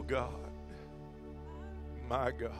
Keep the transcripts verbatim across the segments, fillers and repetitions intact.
Oh God, my God.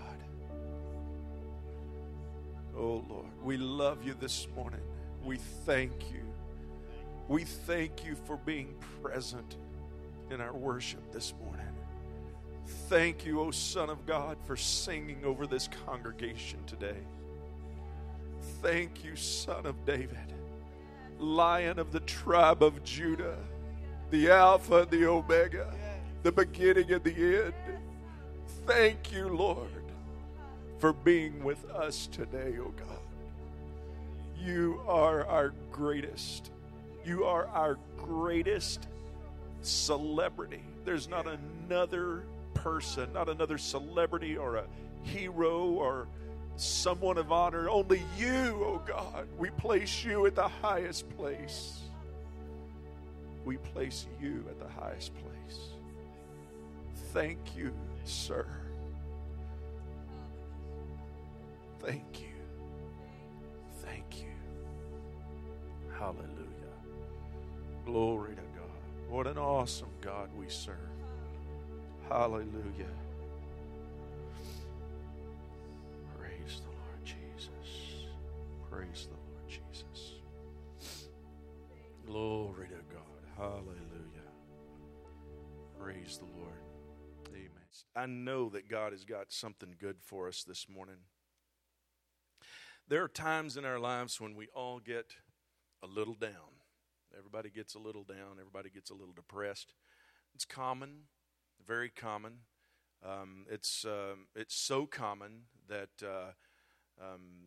Oh Lord, we love you this morning. We thank you. We thank you for being present in our worship this morning. Thank you, O Son of God, for singing over this congregation today. Thank you, Son of David, Lion of the tribe of Judah, the Alpha and the Omega, the beginning and the end. Thank you, Lord, for being with us today, O God. You are our greatest. You are our greatest celebrity. There's not another person, not another celebrity or a hero or someone of honor. Only you, oh God. We place you at the highest place. We place you at the highest place. Thank you, sir. Thank you. Thank you. Hallelujah. Glory to God. What an awesome God we serve. Hallelujah. Praise the Lord Jesus. Praise the Lord Jesus. Glory to God. Hallelujah. Praise the Lord. Amen. I know that God has got something good for us this morning. There are times in our lives when we all get a little down. Everybody gets a little down. Everybody gets a little depressed. It's common, very common. Um, it's uh, it's so common that uh, um,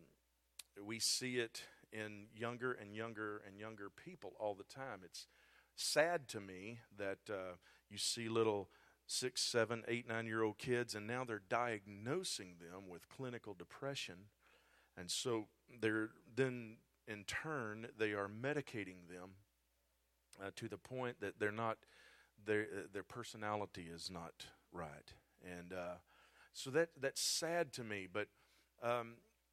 we see it in younger and younger and younger people all the time. It's sad to me that uh, you see little six, seven, eight, nine-year-old kids, and now they're diagnosing them with clinical depression. And so they're then, in turn, they are medicating them uh, to the point that they're not, their uh, their personality is not right, and uh, so that that's sad to me. But um,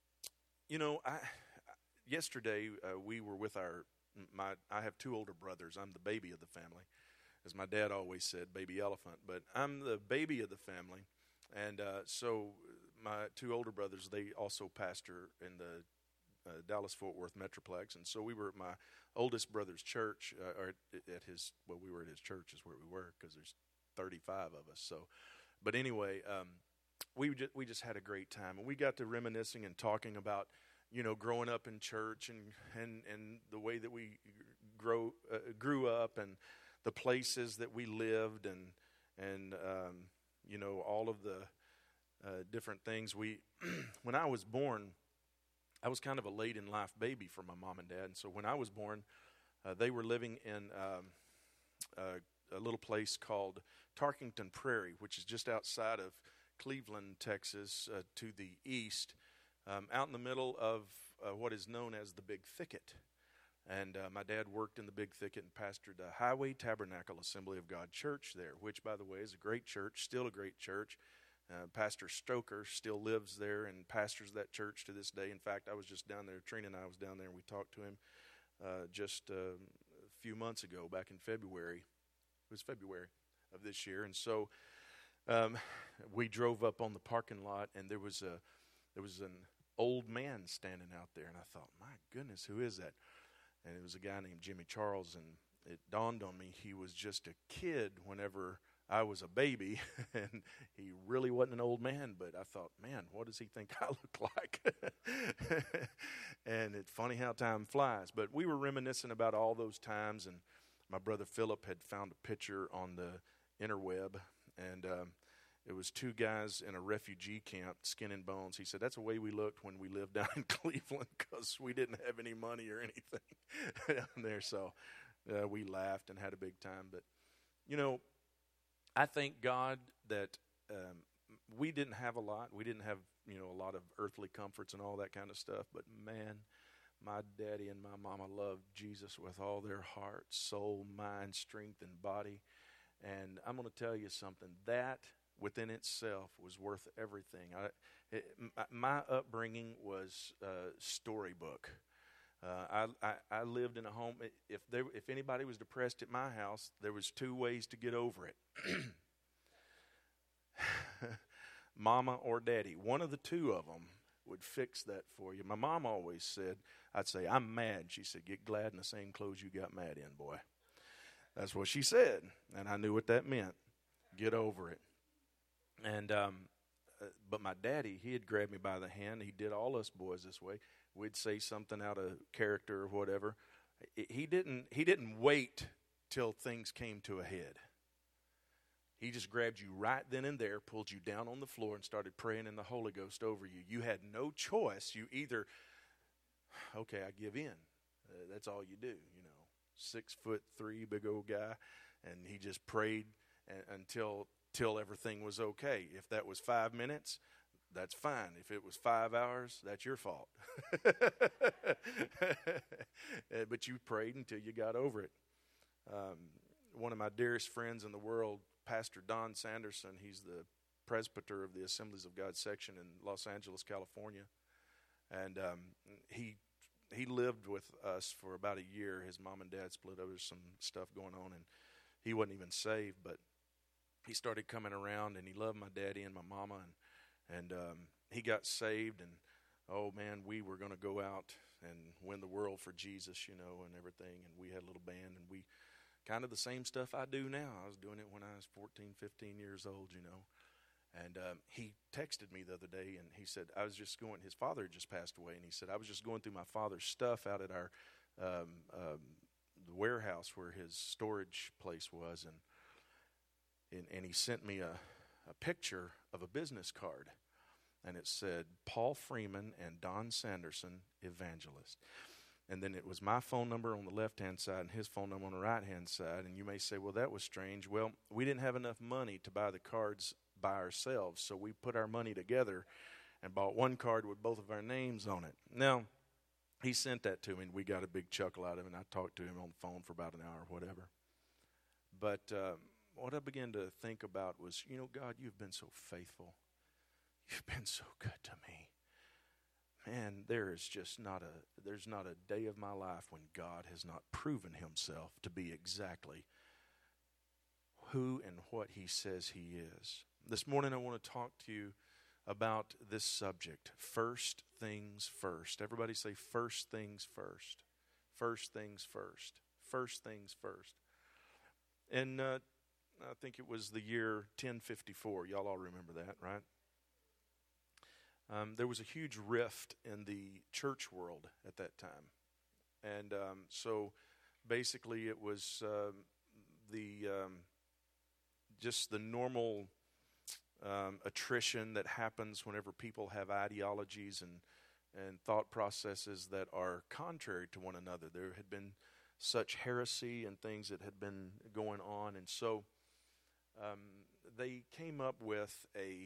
you know, I yesterday uh, we were with our my. I have two older brothers. I'm the baby of the family, as my dad always said, baby elephant. But I'm the baby of the family, and uh, so. My two older brothers, they also pastor in the uh, Dallas-Fort Worth Metroplex, and so we were at my oldest brother's church, uh, or at, at his, well, we were at his church is where we were, because there's thirty-five of us, so, but anyway, um, we, just, we just had a great time, and we got to reminiscing and talking about, you know, growing up in church, and, and, and the way that we grow, uh, grew up, and the places that we lived, and, and um, you know, all of the Uh, different things. We, when I was born, I was kind of a late in life baby for my mom and dad. And so when I was born, uh, they were living in um, uh, a little place called Tarkington Prairie, which is just outside of Cleveland, Texas, uh, to the east, um, out in the middle of uh, what is known as the Big Thicket. And uh, my dad worked in the Big Thicket and pastored the Highway Tabernacle Assembly of God Church there, which, by the way, is a great church, still a great church. Uh, Pastor Stoker still lives there and pastors that church to this day. In fact, I was just down there, Trina and I was down there, and we talked to him uh, just uh, a few months ago, back in February. It was February of this year. And so um, we drove up on the parking lot, and there was a there was an old man standing out there. And I thought, my goodness, who is that? And it was a guy named Jimmy Charles. And it dawned on me he was just a kid whenever I was a baby, and he really wasn't an old man, but I thought, man, what does he think I look like? And it's funny how time flies. But we were reminiscing about all those times, and my brother Philip had found a picture on the interweb, and um, it was two guys in a refugee camp, skin and bones. He said, that's the way we looked when we lived down in Cleveland, because we didn't have any money or anything down there. So uh, we laughed and had a big time. But, you know, I thank God that um, we didn't have a lot. We didn't have, you know, a lot of earthly comforts and all that kind of stuff. But, man, my daddy and my mama loved Jesus with all their heart, soul, mind, strength, and body. And I'm going to tell you something. That within itself was worth everything. I, it, my upbringing was uh, storybook. Uh, I, I I lived in a home. If there, if anybody was depressed at my house, there was two ways to get over it. mama or daddy. One of the two of them would fix that for you. My mom always said, I'd say, I'm mad. She said, get glad in the same clothes you got mad in, boy. That's what she said, and I knew what that meant. Get over it. And um, uh, but my daddy, he had grabbed me by the hand. He did all us boys this way. We'd say something out of character or whatever. He didn't. He didn't wait till things came to a head. He just grabbed you right then and there, pulled you down on the floor, and started praying in the Holy Ghost over you. You had no choice. You either, okay, I give in. Uh, that's all you do, you know. Six foot three, big old guy, and he just prayed a- until till everything was okay. If that was five minutes, that's fine. If it was five hours, that's your fault. But you prayed until you got over it. Um, one of my dearest friends in the world, Pastor Don Sanderson, he's the presbyter of the Assemblies of God section in Los Angeles, California. And um, he he lived with us for about a year. His mom and dad split over some stuff going on, and he wasn't even saved. But he started coming around, and he loved my daddy and my mama, and and um, he got saved. And oh man, we were going to go out and win the world for Jesus, you know, and everything. And we had a little band, and we kind of the same stuff I do now. I was doing it when I was fourteen, fifteen years old, you know. And um, he texted me the other day, and he said, I was just going, his father had just passed away, and he said, I was just going through my father's stuff out at our um, um, the warehouse where his storage place was, and and, and he sent me a, a picture of a business card, and it said, Paul Freeman and Don Sanderson, evangelist. And then it was my phone number on the left-hand side and his phone number on the right-hand side, and you may say, well, that was strange. Well, we didn't have enough money to buy the cards by ourselves, so we put our money together and bought one card with both of our names on it. Now, he sent that to me, and we got a big chuckle out of it, and I talked to him on the phone for about an hour or whatever. But um, what I began to think about was, you know, God, you've been so faithful. You've been so good to me. Man, there is just not a, there's not a day of my life when God has not proven himself to be exactly who and what he says he is. This morning I want to talk to you about this subject, first things first. Everybody say first things first. First things first. First things first. And uh, I think it was the year ten fifty-four. Y'all all remember that, right? Um, there was a huge rift in the church world at that time. And um, so basically it was uh, the um, just the normal um, attrition that happens whenever people have ideologies and, and thought processes that are contrary to one another. There had been such heresy and things that had been going on. And so um, they came up with a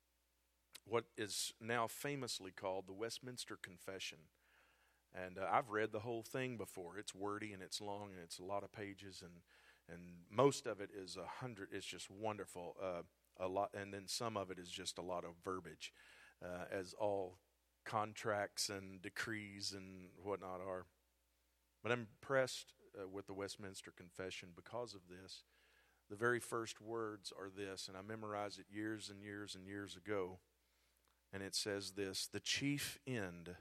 what is now famously called the Westminster Confession. And uh, I've read the whole thing before. It's wordy and it's long and it's a lot of pages, and and most of it is a hundred. It's just wonderful. Uh, a lot, and then some of it is just a lot of verbiage, uh, as all contracts and decrees and whatnot are. But I'm impressed uh, with the Westminster Confession because of this. The very first words are this, and I memorized it years and years and years ago. And it says this: the chief end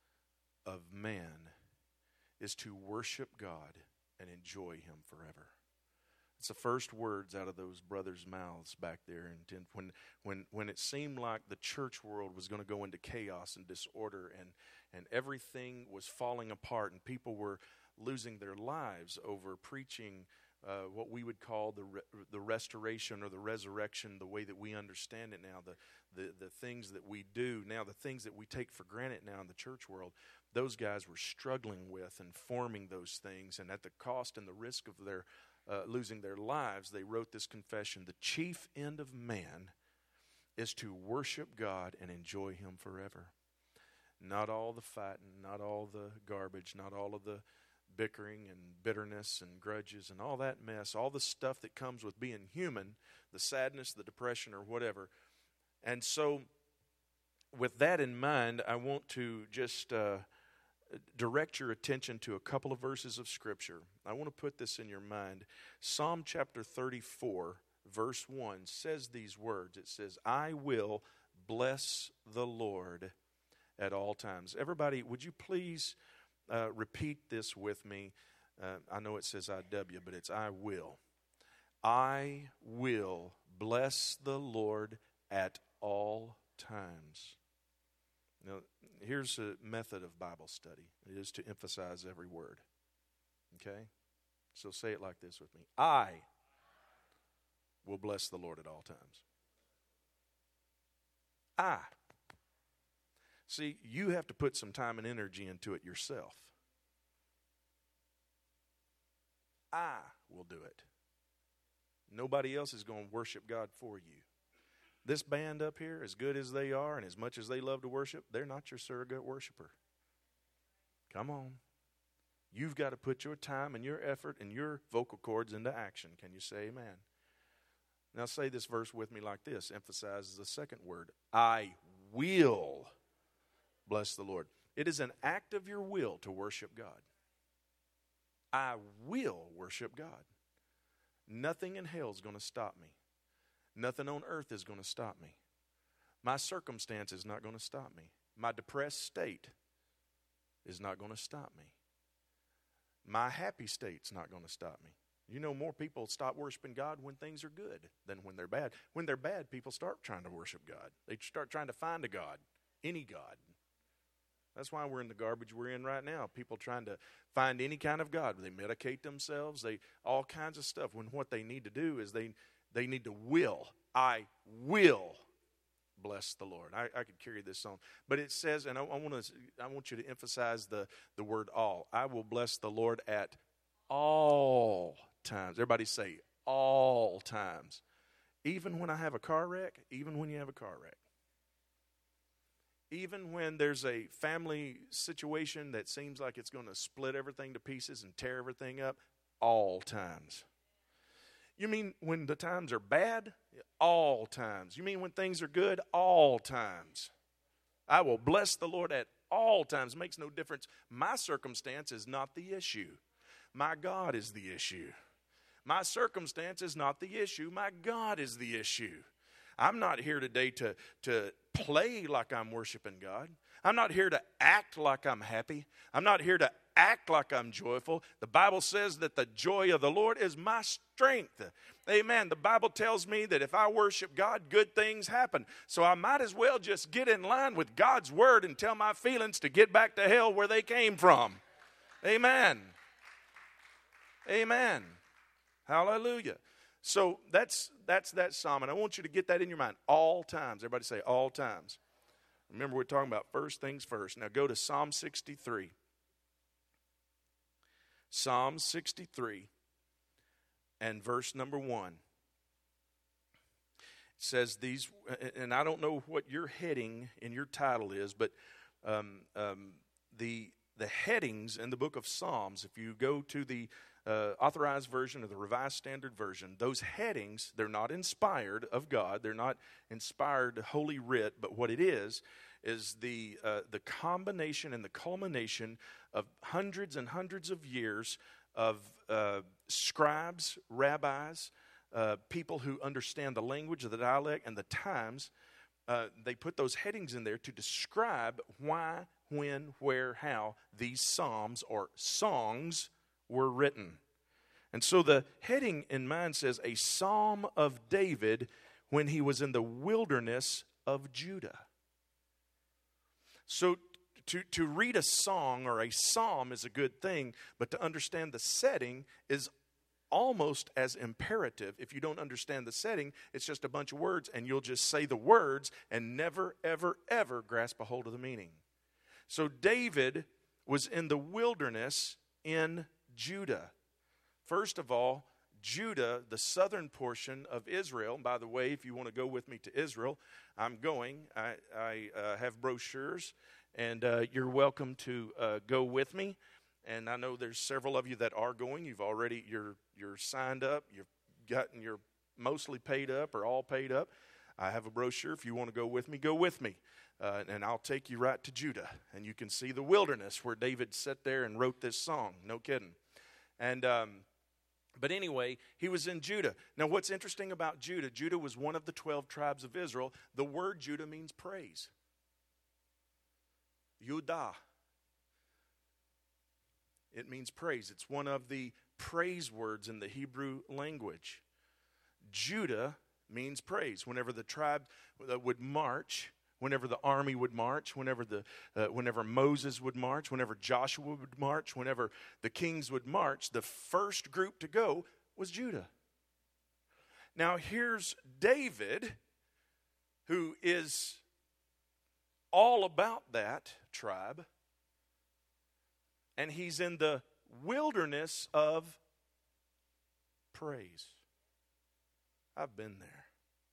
of man is to worship God and enjoy him forever. It's the first words out of those brothers' mouths back there. And when when when it seemed like the church world was going to go into chaos and disorder, and, and everything was falling apart, and people were losing their lives over preaching Uh, what we would call the re- the restoration or the resurrection, the way that we understand it now, the, the the things that we do now, the things that we take for granted now in the church world, those guys were struggling with and forming those things. And at the cost and the risk of their uh, losing their lives, they wrote this confession: the chief end of man is to worship God and enjoy him forever. Not all the fighting, not all the garbage, not all of the bickering and bitterness and grudges and all that mess, all the stuff that comes with being human, the sadness, the depression, or whatever. And so with that in mind, I want to just uh, direct your attention to a couple of verses of Scripture. I want to put this in your mind. Psalm chapter thirty-four, verse one, says these words. It says, I will bless the Lord at all times. Everybody, would you please uh, repeat this with me? Uh, I know it says I W, but it's I will. I will bless the Lord at all times. Now, here's a method of Bible study. It is to emphasize every word. Okay? So say it like this with me. I will bless the Lord at all times. I. See, you have to put some time and energy into it yourself. I will do it. Nobody else is going to worship God for you. This band up here, as good as they are and as much as they love to worship, they're not your surrogate worshiper. Come on. You've got to put your time and your effort and your vocal cords into action. Can you say amen? Now say this verse with me like this. Emphasizes the second word. I will bless the Lord. It is an act of your will to worship God. I will worship God. Nothing in hell is going to stop me. Nothing on earth is going to stop me. My circumstance is not going to stop me. My depressed state is not going to stop me. My happy state's not going to stop me. You know, more people stop worshiping God when things are good than when they're bad. When they're bad, people start trying to worship God. They start trying to find a God, any God. That's why we're in the garbage we're in right now. People trying to find any kind of God. They medicate themselves. They all kinds of stuff. When what they need to do is they they need to will. I will bless the Lord. I, I could carry this on, but it says, and I, I want to I want you to emphasize the the word all. I will bless the Lord at all times. Everybody say all times. Even when I have a car wreck. Even when you have a car wreck. Even when there's a family situation that seems like it's going to split everything to pieces and tear everything up, all times. You mean when the times are bad? All times. You mean when things are good? All times. I will bless the Lord at all times. It makes no difference. My circumstance is not the issue. My God is the issue. My circumstance is not the issue. My God is the issue. I'm not here today to, to play like I'm worshiping God. I'm not here to act like I'm happy. I'm not here to act like I'm joyful. The Bible says that the joy of the Lord is my strength. Amen. The Bible tells me that if I worship God, good things happen. So I might as well just get in line with God's word and tell my feelings to get back to hell where they came from. Amen. Amen. Hallelujah. So that's that's that psalm, and I want you to get that in your mind. All times. Everybody say all times. Remember, we're talking about first things first. Now go to Psalm sixty-three. Psalm sixty-three and verse number one. It says these, and I don't know what your heading in your title is, but um, um, the the headings in the book of Psalms, if you go to the Uh, authorized version of the Revised Standard Version, those headings, they're not inspired of God. They're not inspired Holy Writ, but what it is, is the uh, the combination and the culmination of hundreds and hundreds of years of uh, scribes, rabbis, uh, people who understand the language of the dialect and the times. Uh, they put those headings in there to describe why, when, where, how these psalms or songs were written. And so the heading in mine says, a psalm of David when he was in the wilderness of Judah. So to, to read a song or a psalm is a good thing, but to understand the setting is almost as imperative. If you don't understand the setting, it's just a bunch of words, and you'll just say the words and never, ever, ever grasp a hold of the meaning. So David was in the wilderness in Judah. First of all, Judah, the southern portion of Israel. And by the way, if you want to go with me to Israel, I'm going. I, I uh, have brochures, and uh, you're welcome to uh, go with me. And I know there's several of you that are going. You've already you're you're signed up. You've gotten your mostly paid up or all paid up. I have a brochure. If you want to go with me, go with me. Uh, and I'll take you right to Judah. And you can see the wilderness where David sat there and wrote this song. No kidding. And um, But anyway, he was in Judah. Now, what's interesting about Judah, Judah was one of the twelve tribes of Israel. The word Judah means praise. Yudah. It means praise. It's one of the praise words in the Hebrew language. Judah means praise. Whenever the tribe would march, whenever the army would march, whenever the uh, whenever Moses would march, whenever Joshua would march, whenever the kings would march, the first group to go was Judah. Now here's David, who is all about that tribe, and he's in the wilderness of praise. I've been there.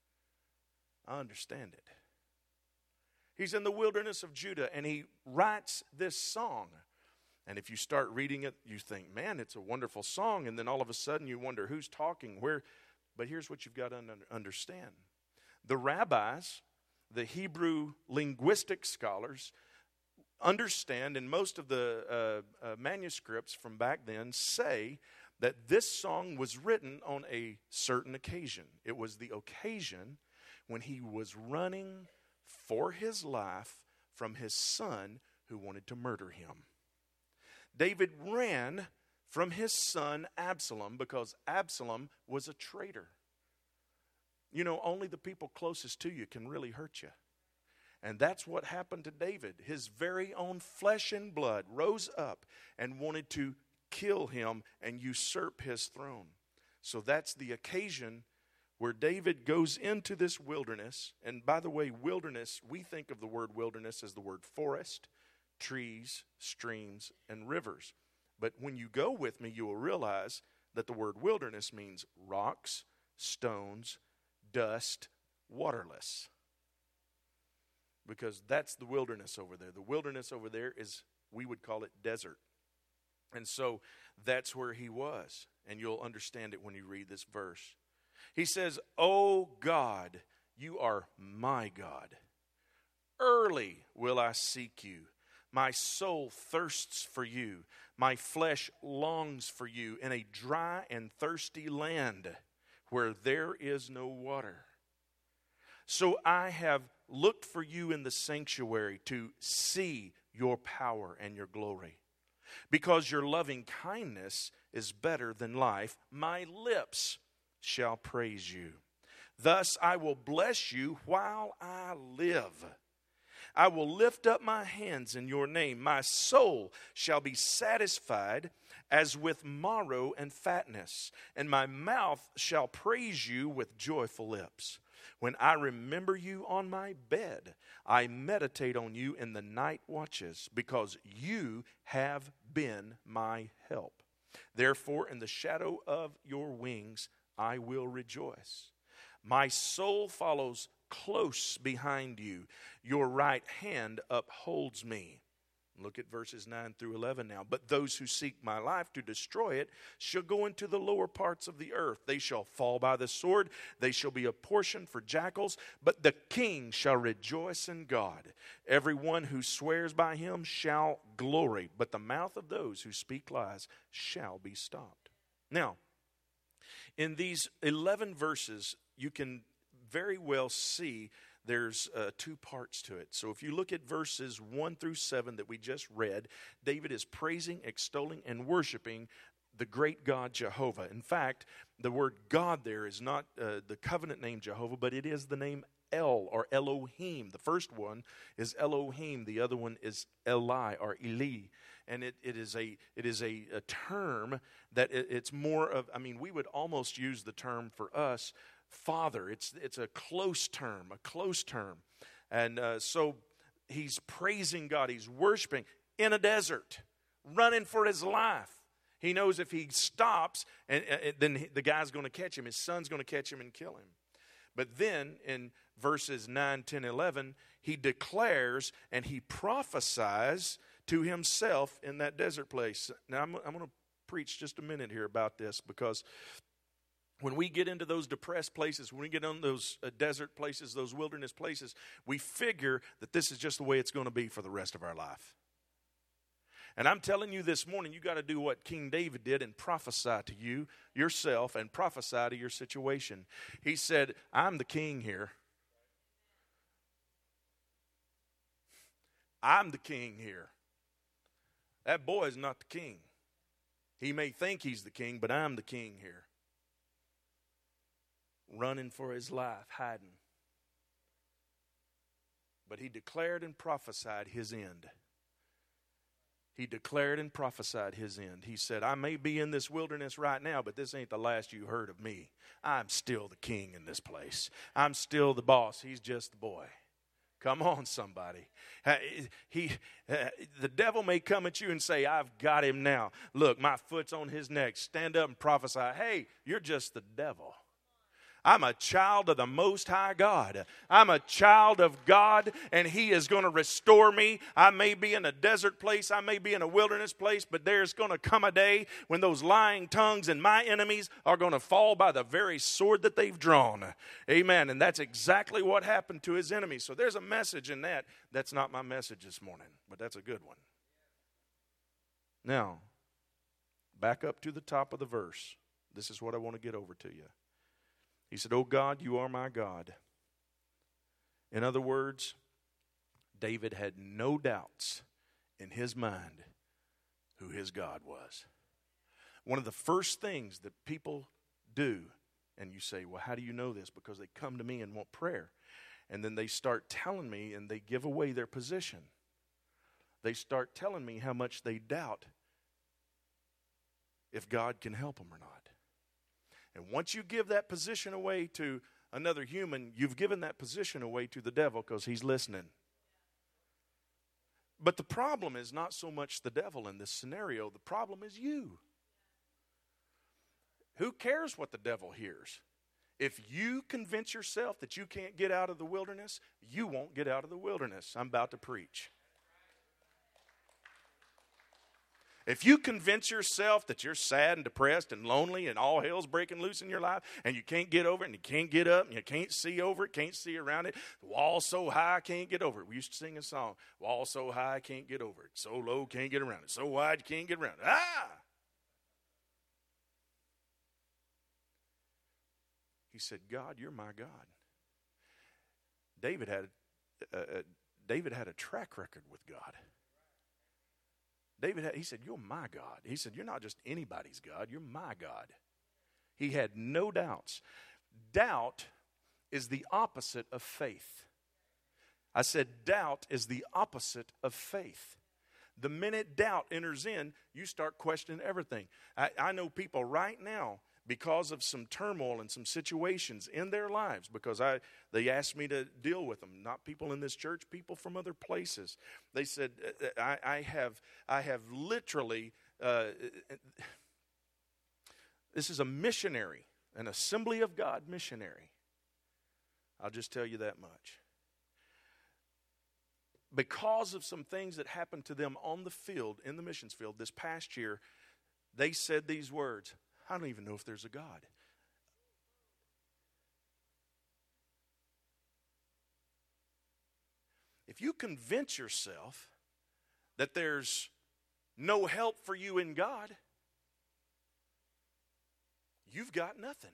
I understand it. He's in the wilderness of Judah, and he writes this song. And if you start reading it, you think, man, it's a wonderful song. And then all of a sudden you wonder who's talking, where. But here's what you've got to understand. The rabbis, the Hebrew linguistic scholars, understand, and most of the uh, uh, manuscripts from back then say that this song was written on a certain occasion. It was the occasion when he was running for his life from his son who wanted to murder him. David ran from his son Absalom because Absalom was a traitor. You know, only the people closest to you can really hurt you. And that's what happened to David. His very own flesh and blood rose up and wanted to kill him and usurp his throne. So that's the occasion where David goes into this wilderness. And by the way, wilderness, we think of the word wilderness as the word forest, trees, streams, and rivers. But when you go with me, you will realize that the word wilderness means rocks, stones, dust, waterless. Because that's the wilderness over there. The wilderness over there is, we would call it desert. And so that's where he was. And you'll understand it when you read this verse. He says, "O God, you are my God. Early will I seek you. My soul thirsts for you. My flesh longs for you in a dry and thirsty land where there is no water. So I have looked for you in the sanctuary to see your power and your glory. Because your loving kindness is better than life, my lips shall praise you. Thus I will bless you while I live. I will lift up my hands in your name. My soul shall be satisfied as with marrow and fatness, and my mouth shall praise you with joyful lips. When I remember you on my bed, I meditate on you in the night watches, because you have been my help. Therefore, in the shadow of your wings, I will rejoice. My soul follows close behind you. Your right hand upholds me." Look at verses nine through eleven now. "But those who seek my life to destroy it shall go into the lower parts of the earth. They shall fall by the sword. They shall be a portion for jackals. But the king shall rejoice in God. Everyone who swears by him shall glory. But the mouth of those who speak lies shall be stopped." Now, in these eleven verses, you can very well see there's uh, two parts to it. So if you look at verses one through seven that we just read, David is praising, extolling, and worshiping the great God Jehovah. In fact, the word God there is not uh, the covenant name Jehovah, but it is the name El or Elohim. The first one is Elohim. The other one is Eli or Eli. And it, it is a it is a, a term that it, it's more of, I mean, we would almost use the term for us, Father. It's it's a close term, a close term. And uh, so he's praising God. He's worshiping in a desert, running for his life. He knows if he stops, and, and then the guy's going to catch him. His son's going to catch him and kill him. But then in verses nine, ten, eleven, he declares and he prophesies to himself in that desert place. Now, I'm, I'm going to preach just a minute here about this, because when we get into those depressed places, when we get on those uh, desert places, those wilderness places, we figure that this is just the way it's going to be for the rest of our life. And I'm telling you this morning, you got to do what King David did and prophesy to you, yourself, and prophesy to your situation. He said, I'm the king here. I'm the king here. That boy is not the king. He may think he's the king, but I'm the king here. Running for his life, hiding. But he declared and prophesied his end. He declared and prophesied his end. He said, I may be in this wilderness right now, but this ain't the last you heard of me. I'm still the king in this place. I'm still the boss. He's just the boy. Come on, somebody. He, uh, the devil may come at you and say, I've got him now. Look, my foot's on his neck. Stand up and prophesy. Hey, you're just the devil. I'm a child of the Most High God. I'm a child of God, and He is going to restore me. I may be in a desert place. I may be in a wilderness place, but there's going to come a day when those lying tongues and my enemies are going to fall by the very sword that they've drawn. Amen. And that's exactly what happened to his enemies. So there's a message in that. That's not my message this morning, but that's a good one. Now, back up to the top of the verse. This is what I want to get over to you. He said, oh God, you are my God. In other words, David had no doubts in his mind who his God was. One of the first things that people do, and you say, well, how do you know this? Because they come to me and want prayer. And then they start telling me and they give away their position. They start telling me how much they doubt if God can help them or not. And once you give that position away to another human, you've given that position away to the devil because he's listening. But the problem is not so much the devil in this scenario. The problem is you. Who cares what the devil hears? If you convince yourself that you can't get out of the wilderness, you won't get out of the wilderness. I'm about to preach. If you convince yourself that you're sad and depressed and lonely and all hell's breaking loose in your life and you can't get over it and you can't get up and you can't see over it, can't see around it, the wall's so high I can't get over it. We used to sing a song, wall so high I can't get over it, so low can't get around it, so wide you can't get around it. Ah! He said, God, you're my God. David had, uh, uh, David had a track record with God. David, had, he said, you're my God. He said, you're not just anybody's God, you're my God. He had no doubts. Doubt is the opposite of faith. I said doubt is the opposite of faith. The minute doubt enters in, you start questioning everything. I, I know people right now, because of some turmoil and some situations in their lives, because I they asked me to deal with them, not people in this church, people from other places. They said, I, I have I have literally, uh, this is a missionary, an Assembly of God missionary. I'll just tell you that much. Because of some things that happened to them on the field, in the missions field this past year, they said these words, I don't even know if there's a God. If you convince yourself that there's no help for you in God, you've got nothing.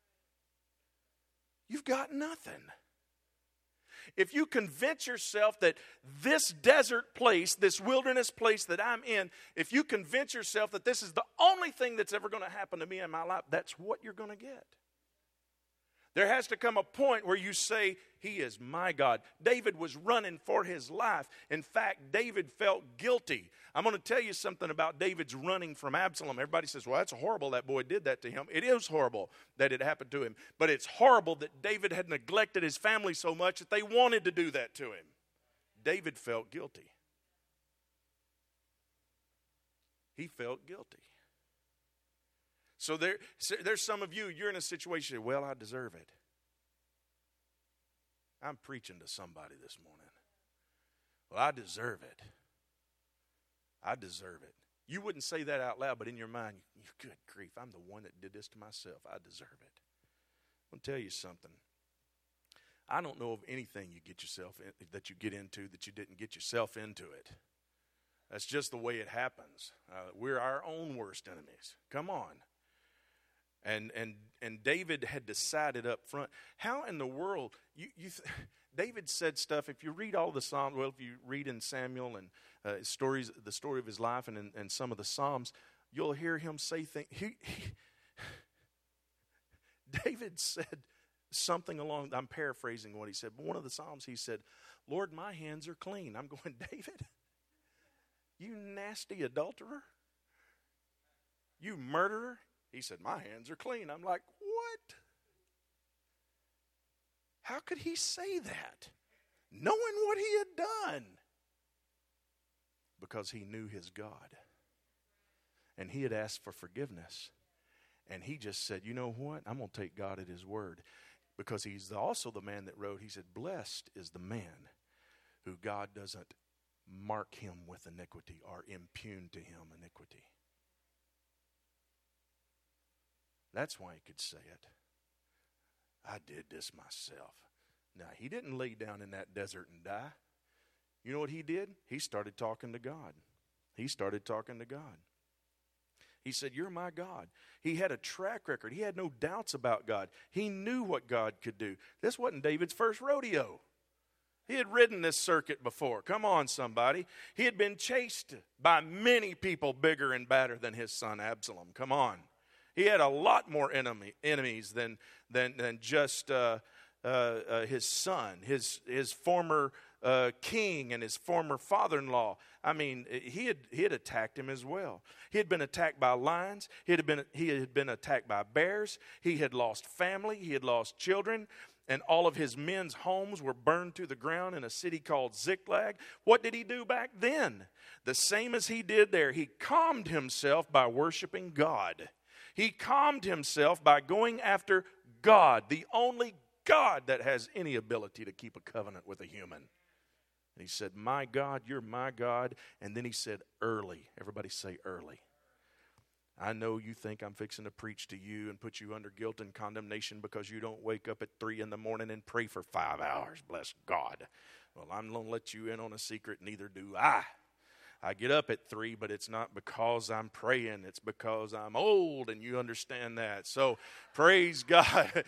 You've got nothing. If you convince yourself that this desert place, this wilderness place that I'm in, if you convince yourself that this is the only thing that's ever going to happen to me in my life, that's what you're going to get. There has to come a point where you say, He is my God. David was running for his life. In fact, David felt guilty. I'm going to tell you something about David's running from Absalom. Everybody says, well, that's horrible that boy did that to him. It is horrible that it happened to him. But it's horrible that David had neglected his family so much that they wanted to do that to him. David felt guilty. He felt guilty. So there, there's some of you, you're in a situation, well, I deserve it. I'm preaching to somebody this morning. Well, I deserve it. I deserve it. You wouldn't say that out loud, but in your mind, you, good grief, I'm the one that did this to myself. I deserve it. I'm going to tell you something. I don't know of anything you get yourself in, that you get into that you didn't get yourself into it. That's just the way it happens. Uh, we're our own worst enemies. Come on. And and and David had decided up front. How in the world you you th- David said stuff. If you read all the Psalms, well, if you read in Samuel and uh, stories, the story of his life, and in, and some of the Psalms, you'll hear him say things. He, he, David said something along. I'm paraphrasing what he said, but one of the Psalms he said, "Lord, my hands are clean." I'm going, David, you nasty adulterer, you murderer. He said, "My hands are clean." I'm like, what? How could he say that, knowing what he had done? Because he knew his God. And he had asked for forgiveness. And he just said, you know what? I'm going to take God at his word. Because he's also the man that wrote, he said, blessed is the man who God doesn't mark him with iniquity or impugn to him iniquity. That's why he could say it. I did this myself. Now, he didn't lay down in that desert and die. You know what he did? He started talking to God. He started talking to God. He said, you're my God. He had a track record. He had no doubts about God. He knew what God could do. This wasn't David's first rodeo. He had ridden this circuit before. Come on, somebody. He had been chased by many people bigger and badder than his son Absalom. Come on. He had a lot more enemy, enemies than than than just uh, uh, uh, his son, his his former uh, king, and his former father-in-law. I mean, he had he had attacked him as well. He had been attacked by lions. He had been he had been attacked by bears. He had lost family. He had lost children. And all of his men's homes were burned to the ground in a city called Ziklag. What did he do back then? The same as he did there. He calmed himself by worshiping God. He calmed himself by going after God, the only God that has any ability to keep a covenant with a human. And he said, my God, you're my God. And then he said, early. Everybody say early. I know you think I'm fixing to preach to you and put you under guilt and condemnation because you don't wake up at three in the morning and pray for five hours. Bless God. Well, I'm going to let you in on a secret. Neither do I. I get up at three, but it's not because I'm praying. It's because I'm old, and you understand that. So, praise God.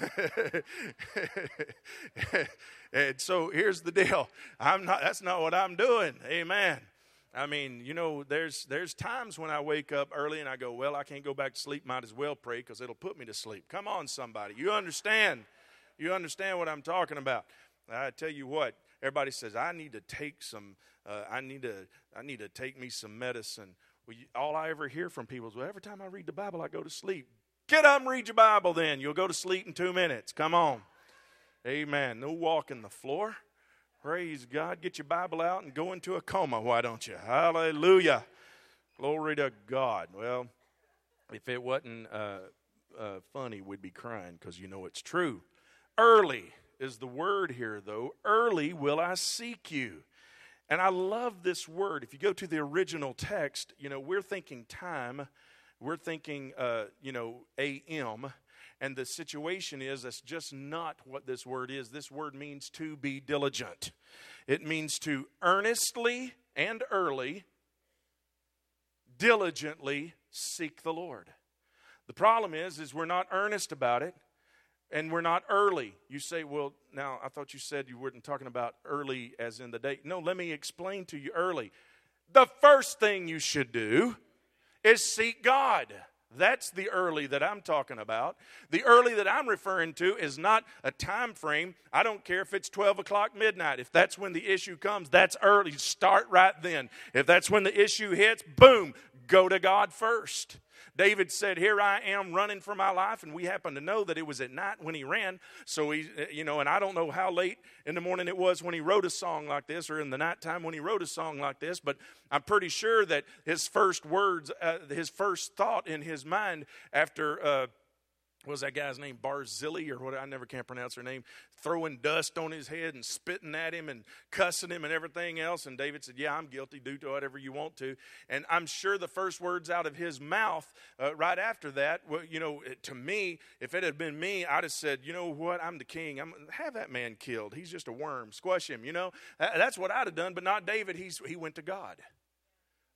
And so, here's the deal. I'm not. That's not what I'm doing. Amen. I mean, you know, there's there's times when I wake up early and I go, well, I can't go back to sleep. Might as well pray because it'll put me to sleep. Come on, somebody. You understand. You understand what I'm talking about. I tell you what. Everybody says, I need to take some, uh, I need to I need to take me some medicine. Well, you, all I ever hear from people is, well, every time I read the Bible, I go to sleep. Get up and read your Bible then. You'll go to sleep in two minutes. Come on. Amen. No walking the floor. Praise God. Get your Bible out and go into a coma, why don't you? Hallelujah. Glory to God. Well, if it wasn't uh, uh, funny, we'd be crying because you know it's true. Early is the word here, though. Early will I seek you. And I love this word. If you go to the original text, you know, we're thinking time. We're thinking, uh, you know, A M. And the situation is that's just not what this word is. This word means to be diligent. It means to earnestly and early, diligently seek the Lord. The problem is, is we're not earnest about it. And we're not early. You say, well, now, I thought you said you weren't talking about early as in the day. No, let me explain to you early. The first thing you should do is seek God. That's the early that I'm talking about. The early that I'm referring to is not a time frame. I don't care if it's twelve o'clock midnight. If that's when the issue comes, that's early. Start right then. If that's when the issue hits, boom, go to God first. David said, here I am running for my life, and we happen to know that it was at night when he ran. So, he, you know, and I don't know how late in the morning it was when he wrote a song like this or in the nighttime when he wrote a song like this, but I'm pretty sure that his first words, uh, his first thought in his mind after uh, what was that guy's name, Barzillai, or what, I never can pronounce her name, throwing dust on his head and spitting at him and cussing him and everything else. And David said, yeah, I'm guilty. Do to whatever you want to. And I'm sure the first words out of his mouth uh, right after that, well, you know, to me, if it had been me, I'd have said, you know what, I'm the king. I'm have that man killed. He's just a worm. Squash him, you know. That's what I'd have done, but not David. He's, he went to God.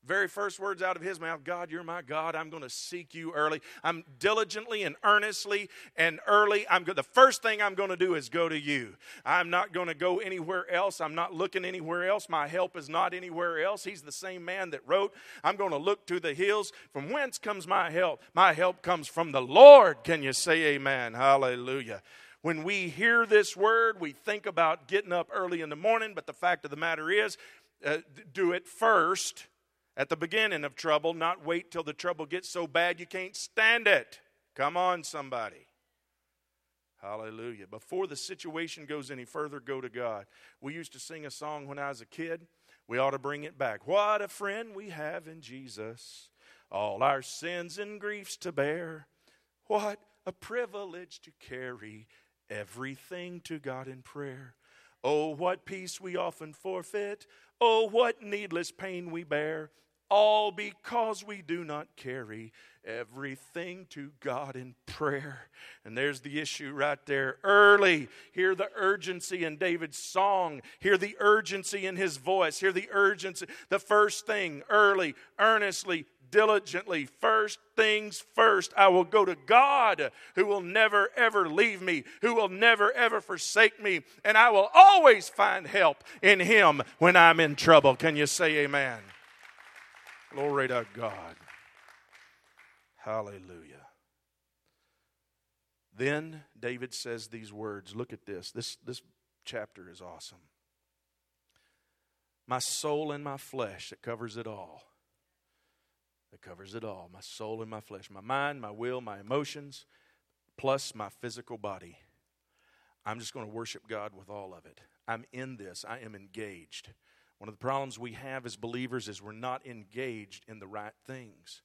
Very first words out of his mouth, God, you're my God. I'm going to seek you early. I'm diligently and earnestly and early. I'm go- the first thing I'm going to do is go to you. I'm not going to go anywhere else. I'm not looking anywhere else. My help is not anywhere else. He's the same man that wrote, I'm going to look to the hills. From whence comes my help? My help comes from the Lord. Can you say amen? Hallelujah. When we hear this word, we think about getting up early in the morning, but the fact of the matter is, uh, do it first. At the beginning of trouble, not wait till the trouble gets so bad you can't stand it. Come on, somebody. Hallelujah. Before the situation goes any further, go to God. We used to sing a song when I was a kid. We ought to bring it back. What a friend we have in Jesus, all our sins and griefs to bear. What a privilege to carry everything to God in prayer. Oh, what peace we often forfeit. Oh, what needless pain we bear. All because we do not carry everything to God in prayer. And there's the issue right there. Early. Hear the urgency in David's song. Hear the urgency in his voice. Hear the urgency. The first thing, early, earnestly, diligently, first things first. I will go to God who will never ever leave me, who will never ever forsake me, and I will always find help in him when I'm in trouble. Can you say amen? Glory to God. Hallelujah. Then David says these words. Look at this. This, this chapter is awesome. My soul and my flesh, that covers it all. That covers it all. My soul and my flesh. My mind, my will, my emotions, plus my physical body. I'm just going to worship God with all of it. I'm in this. I am engaged. One of the problems we have as believers is we're not engaged in the right things.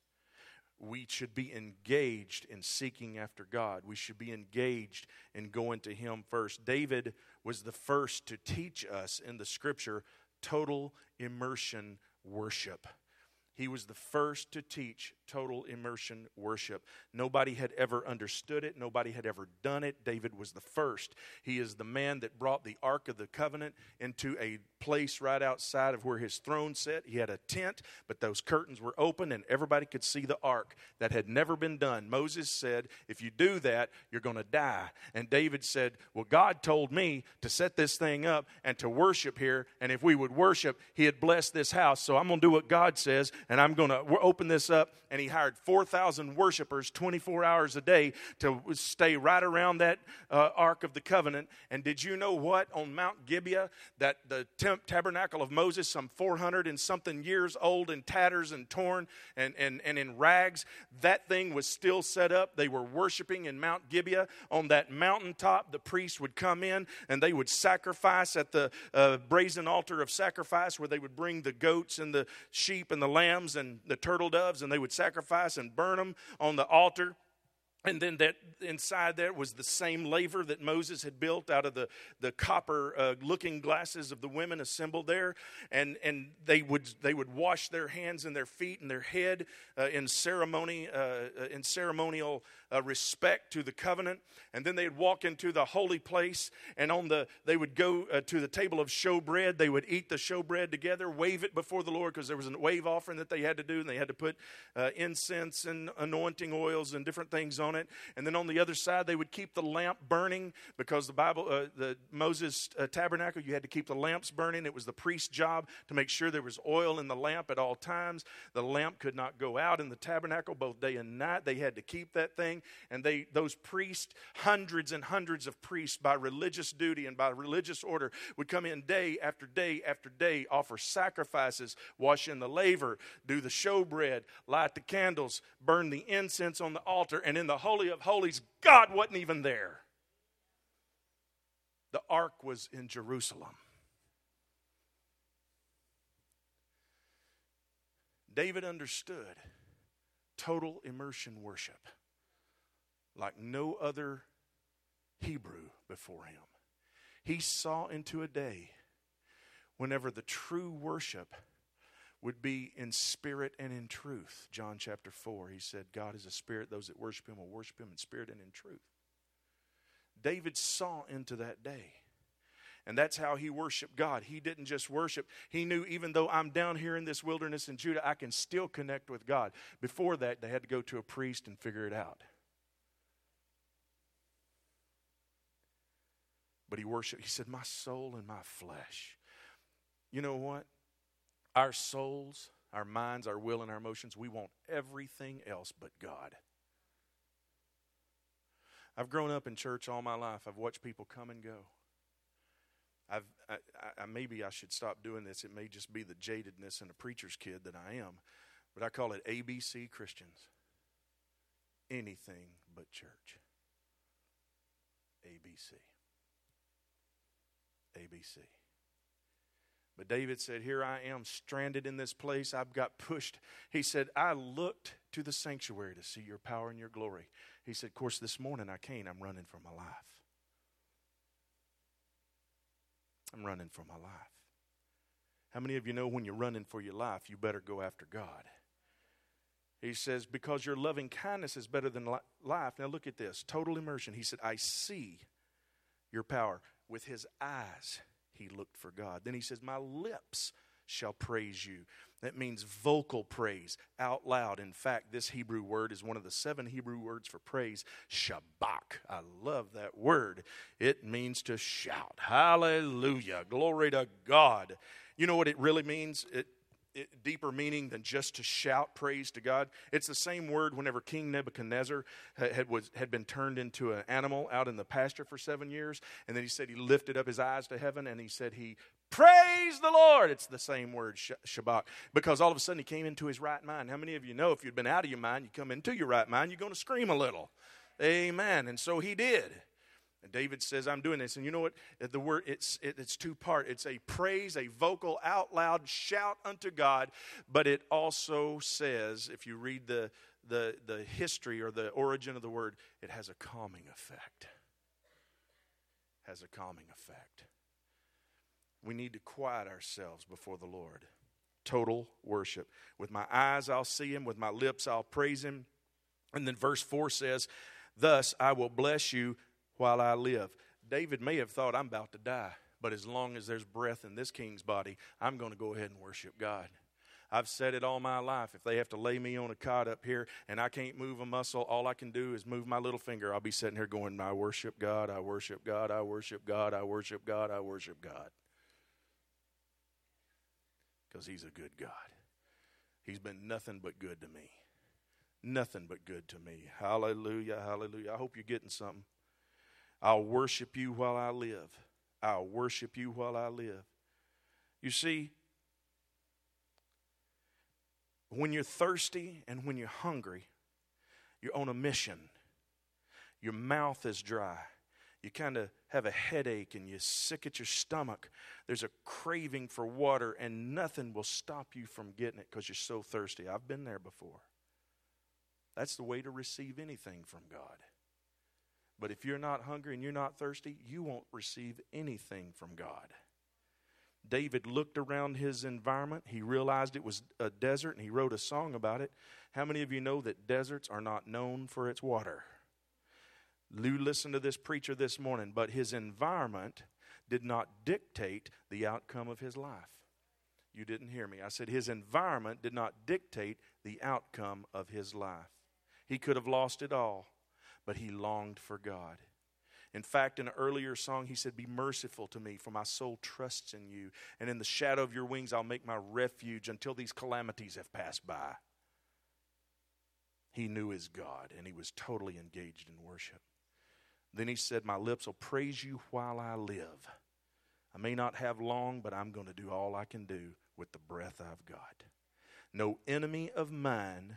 We should be engaged in seeking after God. We should be engaged in going to Him first. David was the first to teach us in the Scripture total immersion worship. He was the first to teach total immersion worship. Nobody had ever understood it. Nobody had ever done it. David was the first. He is the man that brought the Ark of the Covenant into a place right outside of where his throne sat. He had a tent, but those curtains were open and everybody could see the Ark. That had never been done. Moses said, if you do that, you're going to die. And David said, well, God told me to set this thing up and to worship here. And if we would worship, He had blessed this house. So I'm going to do what God says. And I'm going to open this up. And he hired four thousand worshipers twenty-four hours a day to stay right around that uh, Ark of the Covenant. And did you know what? On Mount Gibeah, that the temp- tabernacle of Moses, some four hundred and something years old in tatters and torn and, and, and in rags, that thing was still set up. They were worshiping in Mount Gibeah. On that mountaintop, the priests would come in and they would sacrifice at the uh, brazen altar of sacrifice, where they would bring the goats and the sheep and the lambs and the turtle doves, and they would sacrifice and burn them on the altar. And then that inside there was the same laver that Moses had built out of the, the copper uh, looking glasses of the women assembled there. And and they would they would wash their hands and their feet and their head uh, in ceremony uh, in ceremonial uh, respect to the covenant. And then they'd walk into the holy place, and on the they would go uh, to the table of showbread. They would eat the showbread together, wave it before the Lord, because there was a wave offering that they had to do, and they had to put uh, incense and anointing oils and different things on it. And then on the other side, they would keep the lamp burning, because the Bible, uh, the Moses uh, tabernacle, you had to keep the lamps burning. It was the priest's job to make sure there was oil in the lamp at all times. The lamp could not go out in the tabernacle both day and night. They had to keep that thing. And they, those priests, hundreds and hundreds of priests by religious duty and by religious order, would come in day after day after day, offer sacrifices, wash in the laver, do the showbread, light the candles, burn the incense on the altar. And in the Holy of Holies, God wasn't even there. The ark was in Jerusalem. David understood total immersion worship like no other Hebrew before him. He saw into a day whenever the true worship would be in spirit and in truth. John chapter four, he said, God is a spirit. Those that worship Him will worship Him in spirit and in truth. David saw into that day. And that's how he worshiped God. He didn't just worship. He knew even though I'm down here in this wilderness in Judah, I can still connect with God. Before that, they had to go to a priest and figure it out. But he worshiped. He said, my soul and my flesh. You know what? Our souls, our minds, our will, and our emotions, we want everything else but God. I've grown up in church all my life. I've watched people come and go. I've, I, I, maybe I should stop doing this. It may just be the jadedness and a preacher's kid that I am. But I call it A B C Christians. Anything but church. A B C. A B C. But David said, here I am stranded in this place. I've got pushed. He said, I looked to the sanctuary to see your power and your glory. He said, of course, this morning I can't. I'm running for my life. I'm running for my life. How many of you know when you're running for your life, you better go after God? He says, because your loving kindness is better than li- life. Now look at this. Total immersion. He said, I see your power. With his eyes, he looked for God. Then he says, my lips shall praise you. That means vocal praise, out loud. In fact, this Hebrew word is one of the seven Hebrew words for praise, shabach. I love that word. It means to shout. Hallelujah. Glory to God. You know what it really means? It It, deeper meaning than just to shout praise to God. It's the same word whenever King Nebuchadnezzar had, had, was, had been turned into an animal out in the pasture for seven years. And then he said he lifted up his eyes to heaven and he said he praised the Lord. It's the same word, sh- shabach. Because all of a sudden he came into his right mind. How many of you know if you'd been out of your mind, you come into your right mind, you're going to scream a little. Amen. And so he did. And David says, I'm doing this. And you know what? The word, it's it, it's two part. It's a praise, a vocal, out loud shout unto God. But it also says, if you read the, the, the history or the origin of the word, it has a calming effect. Has a calming effect. We need to quiet ourselves before the Lord. Total worship. With my eyes I'll see him. With my lips I'll praise him. And then verse four says, thus I will bless you while I live. David may have thought, I'm about to die, but as long as there's breath in this king's body, I'm going to go ahead and worship God. I've said it all my life. If they have to lay me on a cot up here and I can't move a muscle, all I can do is move my little finger. I'll be sitting here going, I worship God, I worship God, I worship God, I worship God, I worship God. Because he's a good God. He's been nothing but good to me. Nothing but good to me. Hallelujah, hallelujah. I hope you're getting something. I'll worship you while I live. I'll worship you while I live. You see, when you're thirsty and when you're hungry, you're on a mission. Your mouth is dry. You kind of have a headache and you're sick at your stomach. There's a craving for water and nothing will stop you from getting it because you're so thirsty. I've been there before. That's the way to receive anything from God. But if you're not hungry and you're not thirsty, you won't receive anything from God. David looked around his environment. He realized it was a desert, and he wrote a song about it. How many of you know that deserts are not known for its water? You listen to this preacher this morning, but his environment did not dictate the outcome of his life. You didn't hear me. I said his environment did not dictate the outcome of his life. He could have lost it all. But he longed for God. In fact, in an earlier song, he said, be merciful to me, for my soul trusts in you. And in the shadow of your wings, I'll make my refuge until these calamities have passed by. He knew his God, and he was totally engaged in worship. Then he said, my lips will praise you while I live. I may not have long, but I'm going to do all I can do with the breath I've got. No enemy of mine,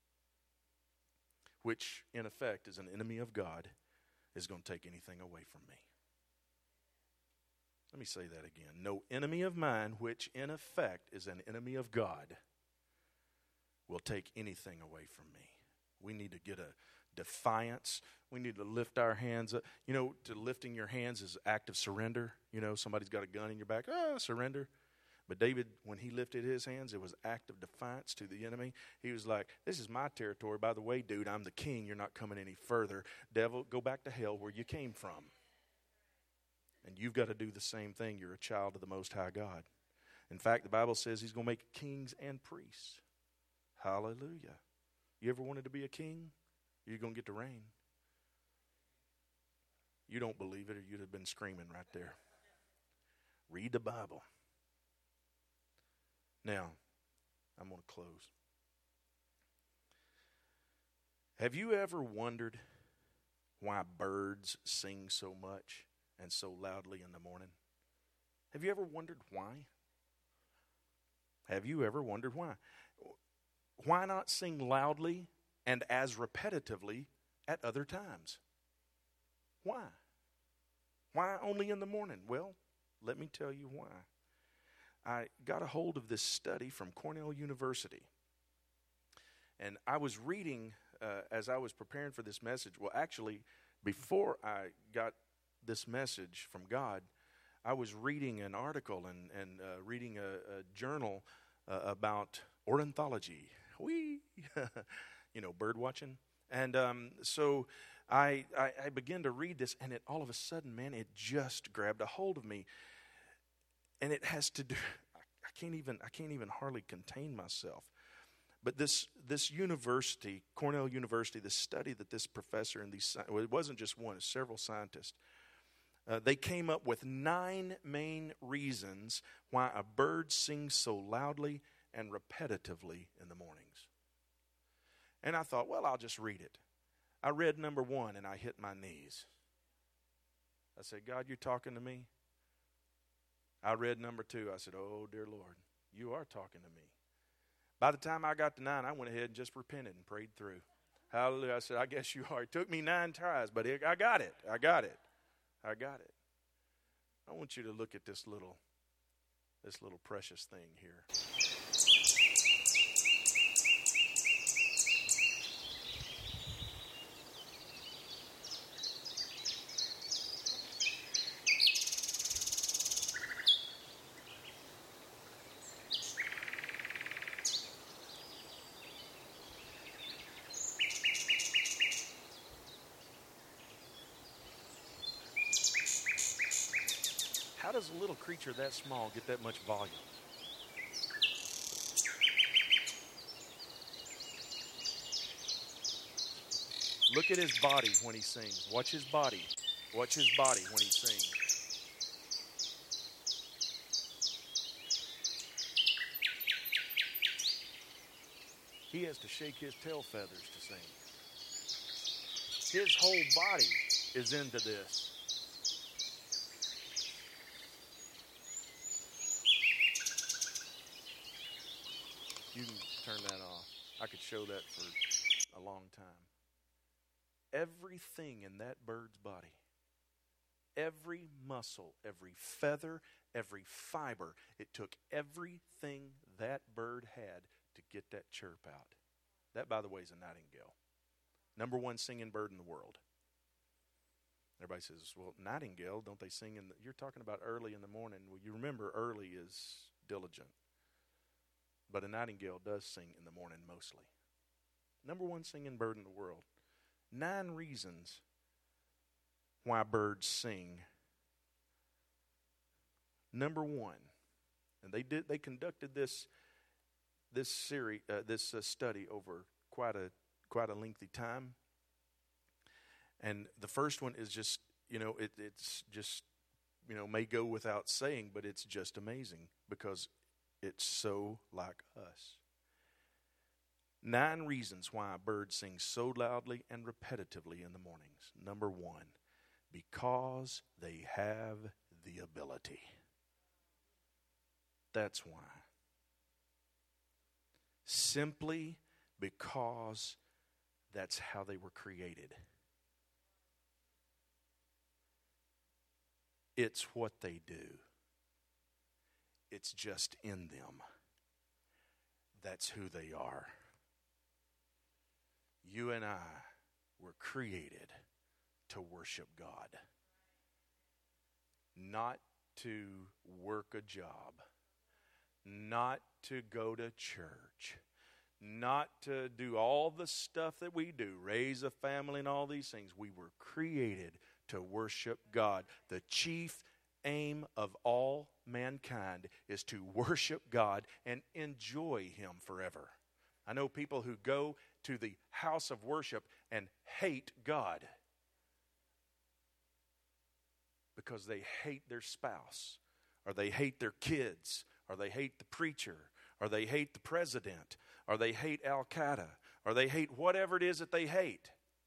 which in effect is an enemy of God, is going to take anything away from me. Let me say that again. No enemy of mine, which in effect is an enemy of God, will take anything away from me. We need to get a defiance. We need to lift our hands up. You know, to lifting your hands is an act of surrender. You know, somebody's got a gun in your back. Ah, surrender. But David, when he lifted his hands, it was an act of defiance to the enemy. He was like, this is my territory. By the way, dude, I'm the king. You're not coming any further. Devil, go back to hell where you came from. And you've got to do the same thing. You're a child of the Most High God. In fact, the Bible says he's going to make kings and priests. Hallelujah. You ever wanted to be a king? You're going to get to reign. You don't believe it, or you'd have been screaming right there. Read the Bible. Now, I'm going to close. Have you ever wondered why birds sing so much and so loudly in the morning? Have you ever wondered why? Have you ever wondered why? Why not sing loudly and as repetitively at other times? Why? Why only in the morning? Well, let me tell you why. I got a hold of this study from Cornell University. And I was reading uh, as I was preparing for this message. Well, actually, before I got this message from God, I was reading an article and, and uh, reading a, a journal uh, about ornithology. Whee! You know, bird watching. And um, so I, I, I began to read this, and it all of a sudden, man, it just grabbed a hold of me. And it has to do, I can't even, I can't even hardly contain myself. But this this university, Cornell University, the study that this professor and these, well, it wasn't just one, it was several scientists, uh, they came up with nine main reasons why a bird sings so loudly and repetitively in the mornings. And I thought, well, I'll just read it. I read number one, and I hit my knees. I said, God, you're talking to me? I read number two. I said, oh, dear Lord, you are talking to me. By the time I got to nine, I went ahead and just repented and prayed through. Hallelujah. I said, I guess you are. It took me nine tries, but it, I got it. I got it. I got it. I want you to look at this little, this little precious thing here. How does a little creature that small get that much volume? Look at his body when he sings. Watch his body. Watch his body when he sings. He has to shake his tail feathers to sing. His whole body is into this. You can turn that off. I could show that for a long time. Everything in that bird's body, every muscle, every feather, every fiber, it took everything that bird had to get that chirp out. That, by the way, is a nightingale. Number one singing bird in the world. Everybody says, well, nightingale, don't they sing in the, you're talking about early in the morning. Well, you remember early is diligent. But a nightingale does sing in the morning mostly. Number one singing bird in the world. Nine reasons why birds sing. Number one, and they did they conducted this this series uh, this uh, study over quite a quite a lengthy time. And the first one is just you know it, it's just you know may go without saying, but it's just amazing because it's so like us. Nine reasons why a bird sings so loudly and repetitively in the mornings. Number one, because they have the ability. That's why. Simply because that's how they were created. It's what they do. It's just in them. That's who they are. You and I were created to worship God. Not to work a job. Not to go to church. Not to do all the stuff that we do. Raise a family and all these things. We were created to worship God. The chief aim of all mankind is to worship God and enjoy Him forever. I know people who go to the house of worship and hate God because they hate their spouse, or they hate their kids, or they hate the preacher, or they hate the president, or they hate Al-Qaeda, or they hate whatever it is that they hate.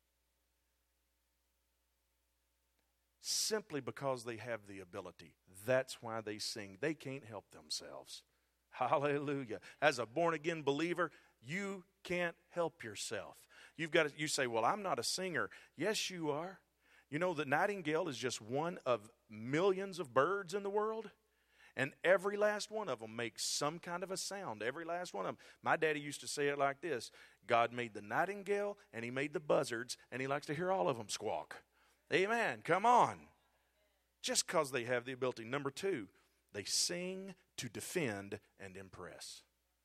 Simply because they have the ability. That's why they sing. They can't help themselves. Hallelujah. As a born-again believer, you can't help yourself. You've got to, you say, well, I'm not a singer. Yes, you are. You know, the nightingale is just one of millions of birds in the world. And every last one of them makes some kind of a sound. Every last one of them. My daddy used to say it like this. God made the nightingale, and He made the buzzards, and He likes to hear all of them squawk. Amen. Come on. Just because they have the ability. Number two, they sing to defend and impress.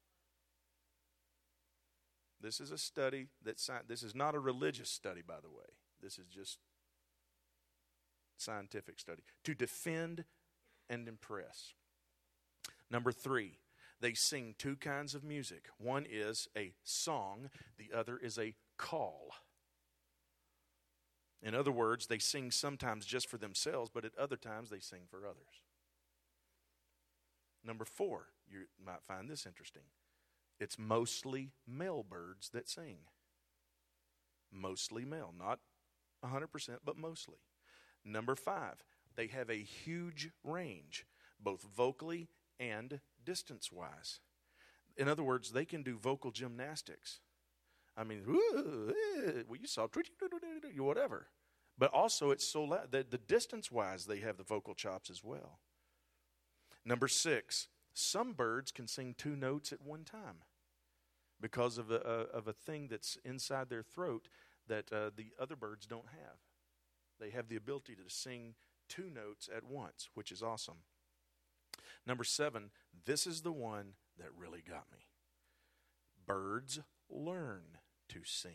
This is a study that, this is not a religious study, by the way. This is just scientific study. To defend and impress. Number three, they sing two kinds of music. One is a song. The other is a call. In other words, they sing sometimes just for themselves, but at other times they sing for others. Number four, you might find this interesting. It's mostly male birds that sing. Mostly male, not one hundred percent, but mostly. Number five, they have a huge range, both vocally and distance-wise. In other words, they can do vocal gymnastics. I mean, well, you saw whatever. But also, it's so loud that the distance-wise, they have the vocal chops as well. Number six, some birds can sing two notes at one time because of a, of a thing that's inside their throat that uh, the other birds don't have. They have the ability to sing two notes at once, which is awesome. Number seven, this is the one that really got me. Birds learn to sing.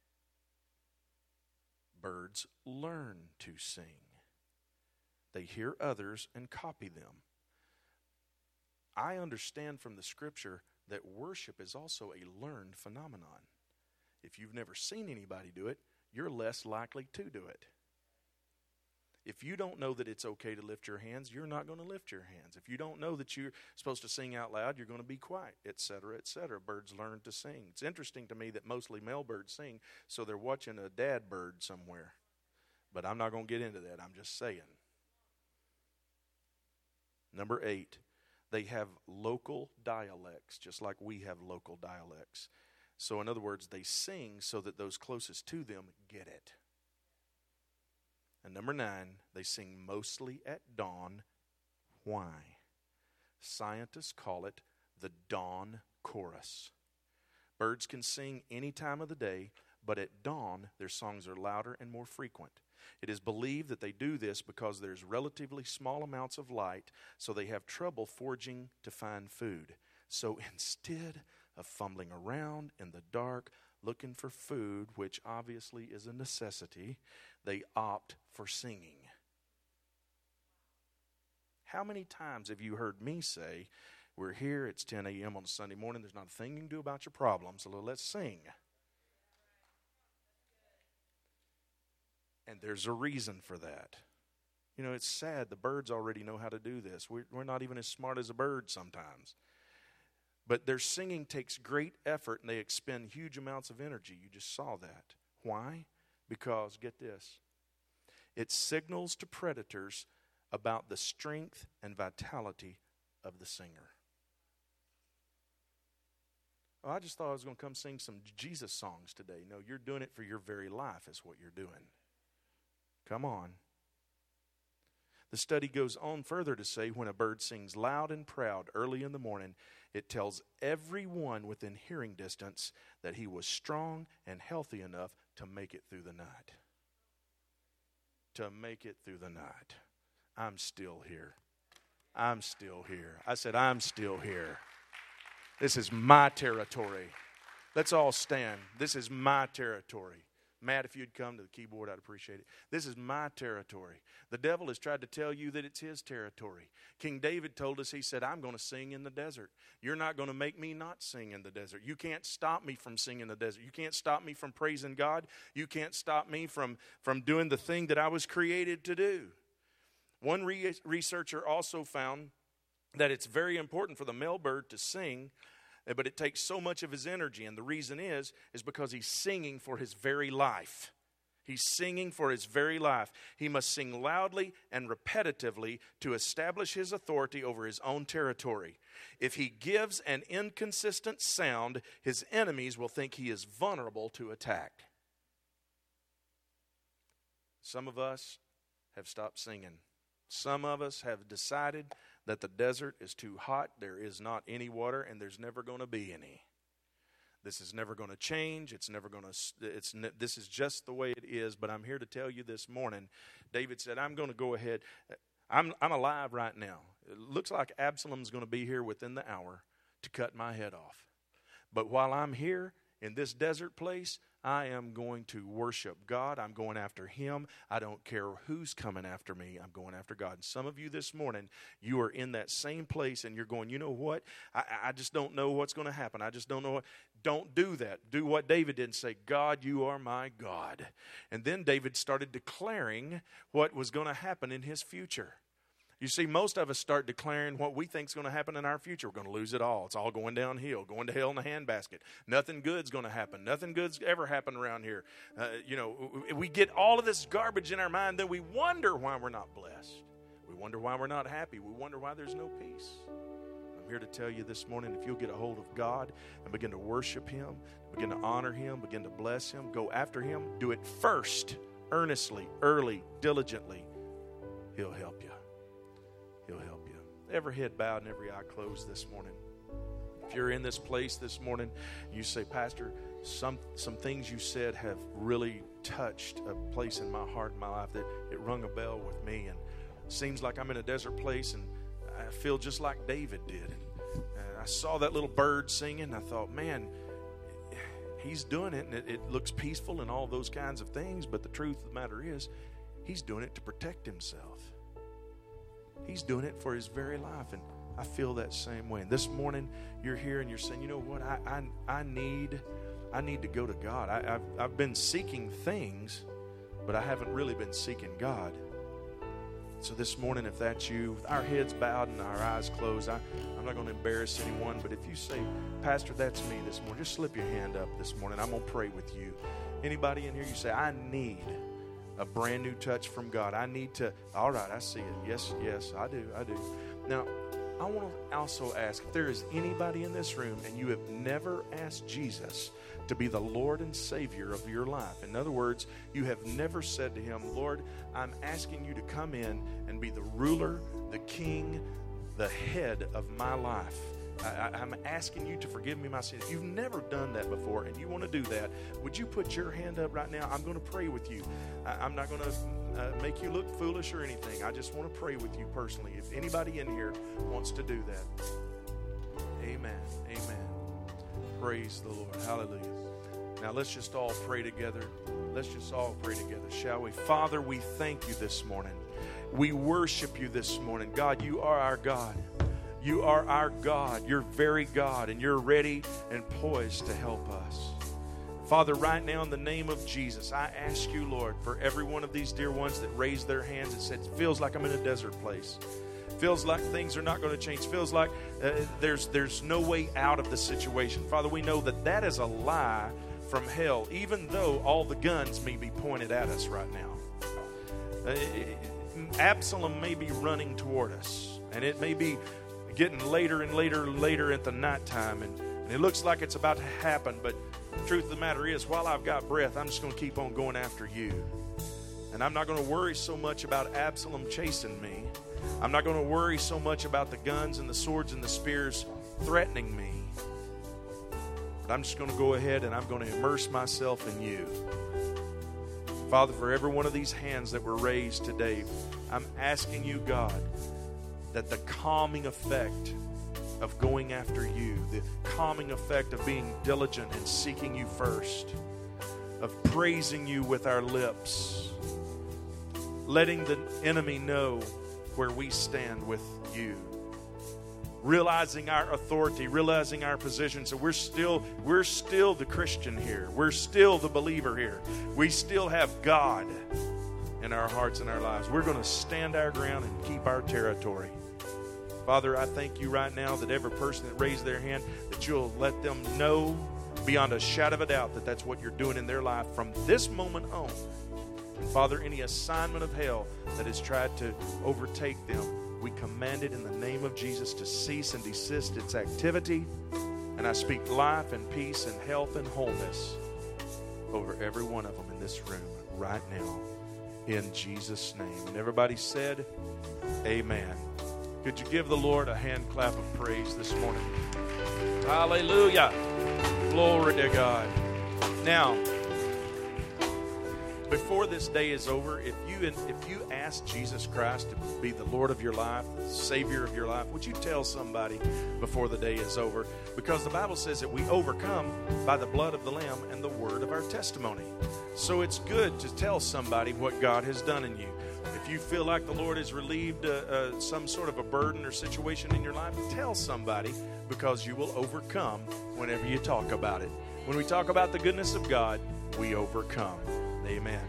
Birds learn to sing. They hear others and copy them. I understand from the scripture that worship is also a learned phenomenon. If you've never seen anybody do it, you're less likely to do it. If you don't know that it's okay to lift your hands, you're not going to lift your hands. If you don't know that you're supposed to sing out loud, you're going to be quiet, et cetera, et cetera. Birds learn to sing. It's interesting to me that mostly male birds sing, so they're watching a dad bird somewhere. But I'm not going to get into that. I'm just saying. Number eight, they have local dialects, just like we have local dialects. So in other words, they sing so that those closest to them get it. And number nine, they sing mostly at dawn. Why? Scientists call it the dawn chorus. Birds can sing any time of the day, but at dawn, their songs are louder and more frequent. It is believed that they do this because there's relatively small amounts of light, so they have trouble foraging to find food. So instead of fumbling around in the dark, looking for food, which obviously is a necessity, they opt for singing. How many times have you heard me say, we're here, it's ten a.m. on a Sunday morning, there's not a thing you can do about your problems, so let's sing. And there's a reason for that. You know, it's sad. The birds already know how to do this. We're, we're not even as smart as a bird sometimes. But their singing takes great effort, and they expend huge amounts of energy. You just saw that. Why? Because, get this, it signals to predators about the strength and vitality of the singer. Oh, I just thought I was going to come sing some Jesus songs today. No, you're doing it for your very life is what you're doing. Come on. The study goes on further to say when a bird sings loud and proud early in the morning, it tells everyone within hearing distance that he was strong and healthy enough to make it through the night. To make it through the night. I'm still here. I'm still here. I said, I'm still here. This is my territory. Let's all stand. This is my territory. Matt, if you'd come to the keyboard, I'd appreciate it. This is my territory. The devil has tried to tell you that it's his territory. King David told us, he said, I'm going to sing in the desert. You're not going to make me not sing in the desert. You can't stop me from singing in the desert. You can't stop me from praising God. You can't stop me from, from doing the thing that I was created to do. One re- researcher also found that it's very important for the male bird to sing, but it takes so much of his energy, and the reason is, is because he's singing for his very life. He's singing for his very life. He must sing loudly and repetitively to establish his authority over his own territory. If he gives an inconsistent sound, his enemies will think he is vulnerable to attack. Some of us have stopped singing. Some of us have decided that the desert is too hot, there is not any water, and there's never going to be any. This is never going to change. It's never going to, it's, this is just the way it is, but I'm here to tell you this morning, David said, I'm going to go ahead. I'm, I'm alive right now. It looks like Absalom's going to be here within the hour to cut my head off. But while I'm here in this desert place, I am going to worship God. I'm going after Him. I don't care who's coming after me. I'm going after God. And some of you this morning, you are in that same place and you're going, you know what? I, I just don't know what's going to happen. I just don't know what. Don't do that. Do what David did and say, God, you are my God. And then David started declaring what was going to happen in his future. You see, most of us start declaring what we think is going to happen in our future. We're going to lose it all. It's all going downhill, going to hell in a handbasket. Nothing good's going to happen. Nothing good's ever happened around here. Uh, you know, we get all of this garbage in our mind, then we wonder why we're not blessed. We wonder why we're not happy. We wonder why there's no peace. I'm here to tell you this morning, if you'll get a hold of God and begin to worship Him, begin to honor Him, begin to bless Him, go after Him, do it first, earnestly, early, diligently, He'll help you. He'll help you. Every head bowed and every eye closed this morning. If you're in this place this morning, you say, Pastor, some some things you said have really touched a place in my heart and my life that it rung a bell with me. And it seems like I'm in a desert place and I feel just like David did. And I saw that little bird singing and I thought, man, he's doing it and it, it looks peaceful and all those kinds of things. But the truth of the matter is, he's doing it to protect himself. He's doing it for his very life, and I feel that same way. And this morning, you're here and you're saying, you know what, I I, I need I need to go to God. I, I've, I've been seeking things, but I haven't really been seeking God. So this morning, if that's you, with our heads bowed and our eyes closed, I, I'm not going to embarrass anyone, but if you say, Pastor, that's me this morning, just slip your hand up this morning. I'm going to pray with you. Anybody in here, you say, I need a brand new touch from God. I need to, all right, I see it. Yes, yes, I do, I do. Now, I want to also ask, if there is anybody in this room and you have never asked Jesus to be the Lord and Savior of your life. In other words, you have never said to Him, Lord, I'm asking you to come in and be the ruler, the king, the head of my life. I, I'm asking you to forgive me my sins. If you've never done that before and you want to do that, would you put your hand up right now? I'm going to pray with you. I, I'm not going to uh, make you look foolish or anything. I just want to pray with you personally. If anybody in here wants to do that. Amen. Amen. Praise the Lord. Hallelujah. Now let's just all pray together. Let's just all pray together, shall we? Father, we thank you this morning. We worship you this morning. God, you are our God. You are our God, you're very God, and you're ready and poised to help us. Father, right now in the name of Jesus, I ask you, Lord, for every one of these dear ones that raised their hands and said, it feels like I'm in a desert place. Feels like things are not going to change. Feels like uh, there's, there's no way out of the situation. Father, we know that that is a lie from hell, even though all the guns may be pointed at us right now. Uh, Absalom may be running toward us, and it may be getting later and later and later at the nighttime, and, and it looks like it's about to happen, but the truth of the matter is, while I've got breath, I'm just going to keep on going after you. And I'm not going to worry so much about Absalom chasing me. I'm not going to worry so much about the guns and the swords and the spears threatening me. But I'm just going to go ahead and I'm going to immerse myself in you. Father, for every one of these hands that were raised today, I'm asking you, God, that the calming effect of going after you, the calming effect of being diligent and seeking you first, of praising you with our lips, letting the enemy know where we stand with you, realizing our authority, realizing our position. So we're still we're still the Christian here. We're still the believer here. We still have God in our hearts and our lives. We're going to stand our ground and keep our territory. Father, I thank you right now that every person that raised their hand, that you'll let them know beyond a shadow of a doubt that that's what you're doing in their life from this moment on. And Father, any assignment of hell that has tried to overtake them, we command it in the name of Jesus to cease and desist its activity. And I speak life and peace and health and wholeness over every one of them in this room right now, in Jesus' name. And everybody said, amen. Could you give the Lord a hand clap of praise this morning? Hallelujah. Glory to God. Now, before this day is over, if you if you ask Jesus Christ to be the Lord of your life, the Savior of your life, would you tell somebody before the day is over? Because the Bible says that we overcome by the blood of the Lamb and the word of our testimony. So it's good to tell somebody what God has done in you. If you feel like the Lord has relieved uh, uh, some sort of a burden or situation in your life, tell somebody, because you will overcome whenever you talk about it. When we talk about the goodness of God, we overcome. Amen.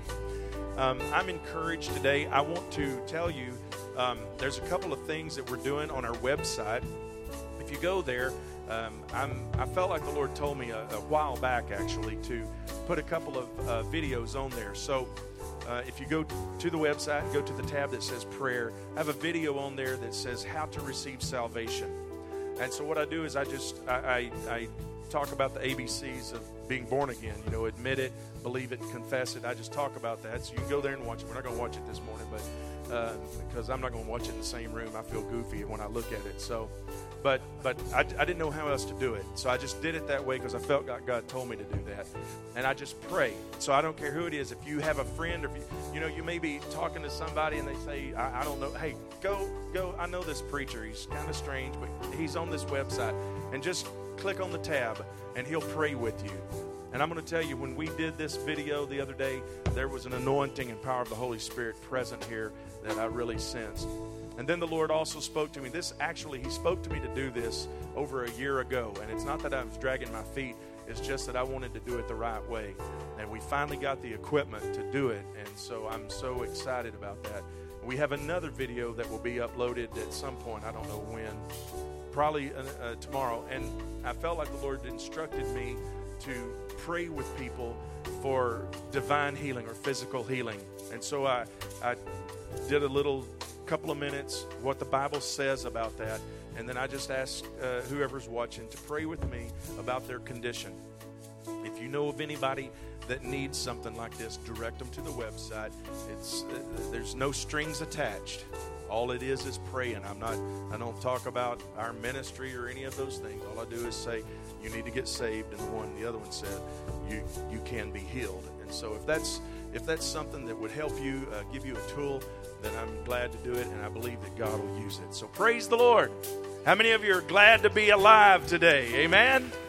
Um, I'm encouraged today. I want to tell you um, there's a couple of things that we're doing on our website. If you go there, um, I'm, I felt like the Lord told me a, a while back, actually, to put a couple of uh, videos on there. So uh, if you go to the website and go to the tab that says prayer, I have a video on there that says how to receive salvation. And so what I do is I just I, I, I talk about the A B Cs of being born again. You know, admit it, believe it, confess it. I just talk about that. So you can go there and watch it. We're not going to watch it this morning, but uh, because I'm not going to watch it in the same room. I feel goofy when I look at it. So, but but I, I didn't know how else to do it. So I just did it that way because I felt like God told me to do that. And I just pray. So I don't care who it is. If you have a friend, or if you, you know, you may be talking to somebody and they say, I, I don't know. Hey, go, go. I know this preacher. He's kind of strange, but he's on this website. And just click on the tab and he'll pray with you. And I'm going to tell you, when we did this video the other day, there was an anointing and power of the Holy Spirit present here that I really sensed. And then the Lord also spoke to me. This actually, He spoke to me to do this over a year ago. And it's not that I was dragging my feet. It's just that I wanted to do it the right way. And we finally got the equipment to do it. And so I'm so excited about that. We have another video that will be uploaded at some point. I don't know when. Probably uh, uh, tomorrow. And I felt like the Lord instructed me to pray with people for divine healing or physical healing. And so I, I did a little couple of minutes what the Bible says about that. And then I just asked uh, whoever's watching to pray with me about their condition. If you know of anybody that needs something like this, direct them to the website. It's uh, there's no strings attached. All it is is praying. I'm not. I don't talk about our ministry or any of those things. All I do is say you need to get saved, and the one, the other one said you you can be healed. And so if that's if that's something that would help you, uh, give you a tool, then I'm glad to do it, and I believe that God will use it. So praise the Lord. How many of you are glad to be alive today? Amen.